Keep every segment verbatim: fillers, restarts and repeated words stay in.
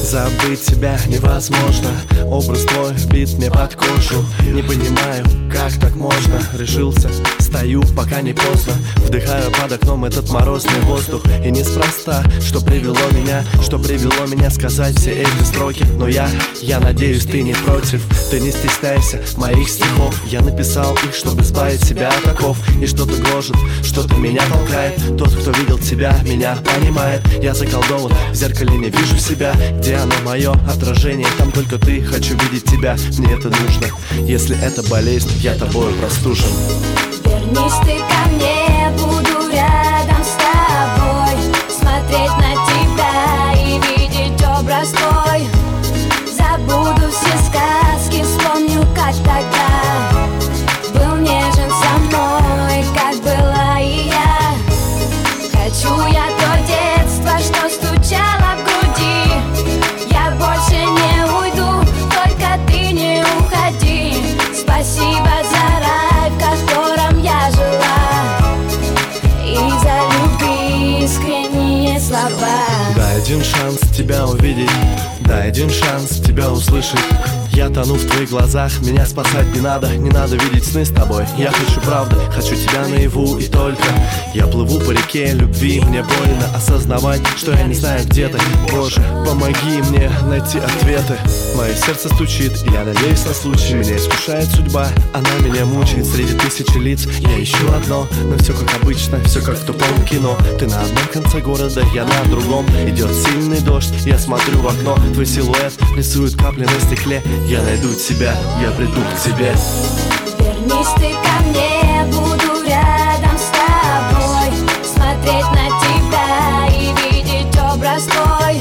Забыть тебя невозможно, образ твой вбит мне под кожу. Не понимаю, как так можно, решился, стою, пока не поздно. Вдыхаю под окном этот морозный воздух. И неспроста, что привело меня, что привело меня сказать все эти строки. Но я, я надеюсь, ты не против. Ты не стесняйся моих стихов. Я написал их, чтобы избавить себя от оков. И что-то гложет, что-то меня толкает. Тот, кто видел тебя, меня понимает. Я заколдован, в зеркале не вижу себя. Где оно, мое отражение? Там только ты, хочу видеть тебя. Мне это нужно, если это болезнь, я тобою простужен. Вернись ты ко мне, буду рядом с тобой, смотреть на тебя и видеть образ твой. Забуду все сказки, вспомню, как тогда был нежен со мной, как была и я. Хочу я то детство, что стучало в груди. Я больше не уйду, только ты не уходи. Спасибо за рай, в котором я жила, и за любви искренние слова. Дай один шанс тебя увидеть, дай один шанс тебя услышать. Я тону в твоих глазах, меня спасать не надо. Не надо видеть сны с тобой. Я хочу правды, хочу тебя наяву и только. Я плыву по реке любви, мне больно осознавать, что я не знаю, где ты. Боже, помоги мне найти ответы. Мое сердце стучит, и я надеюсь на случай. Меня искушает судьба, она меня мучает. Среди тысячи лиц я ищу одно, но все как обычно, все как в тупом кино. Ты на одном конце города, я на другом. Идет сильный дождь, я смотрю в окно. Твой силуэт рисует капли на стекле. Я найду тебя, я приду к тебе. Вернись ты ко мне, буду рядом с тобой, смотреть на тебя и видеть образ твой.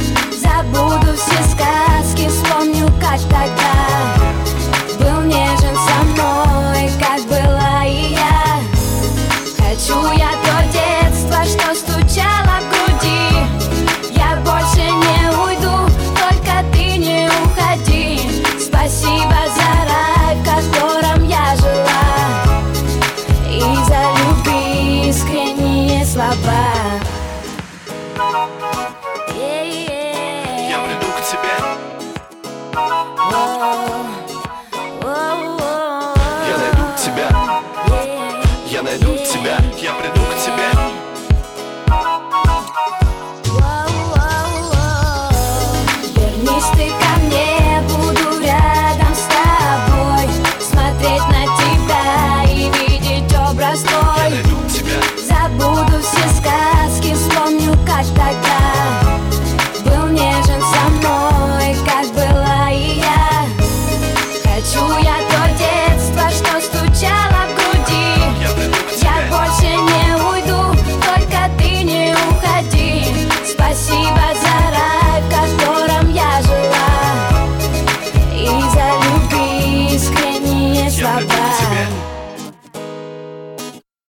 Забуду все сказки, вспомню, как тогда был нежен со мной, как была и я. Хочу я то детство, что стучало в груди. Я больше не уйду, только ты не уходи. Спасибо за рай, в котором я жила, и за любви искренние слова.